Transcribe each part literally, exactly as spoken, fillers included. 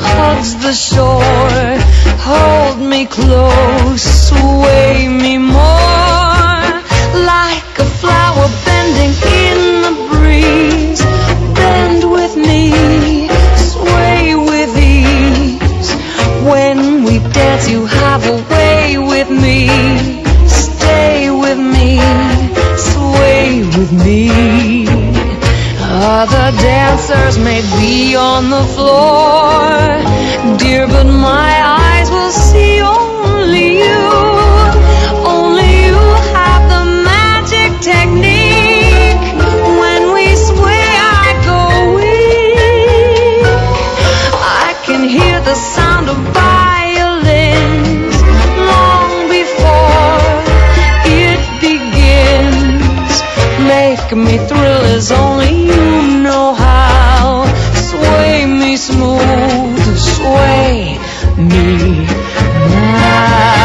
hugs the shore. Hold me close, sway me more, like a flower bending in the breeze. Bend with me, sway with ease. When we dance, you have a way with me. Stay with me, sway with me. Other dancers may be on the floor, dear, but my eyes will see only you. Only you have the magic technique. When we sway, I go weak. I can hear the sound of violins long before it begins. Make me thrill as only you know how. Sway me smooth, sway me now.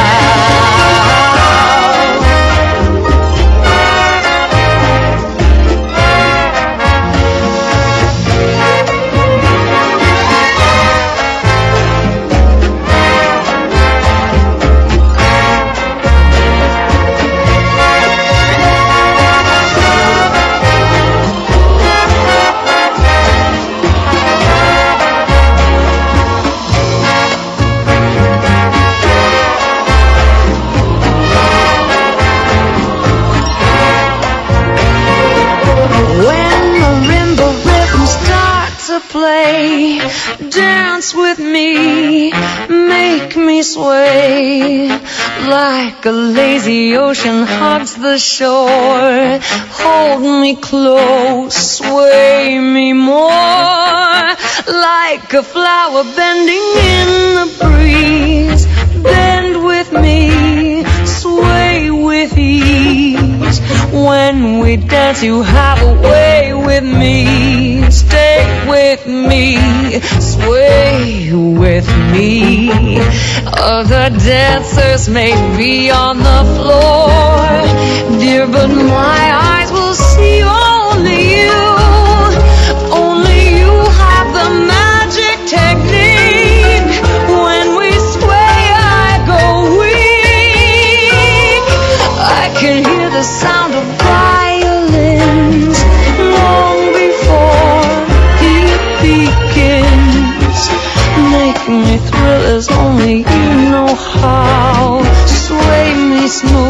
Play, dance with me, make me sway, like a lazy ocean hugs the shore. Hold me close, sway me more, like a flower bending in the breeze. Bend with me, sway with ease. When we dance, you have a way with me. Stay with me, sway with me. Other dancers may be on the floor, dear, but my eyes will see only you. Only you have the magic technique. When we sway, I go weak. I can hear the sound of violins long before it begins. Make me thrill as only you know how. Sway me smooth,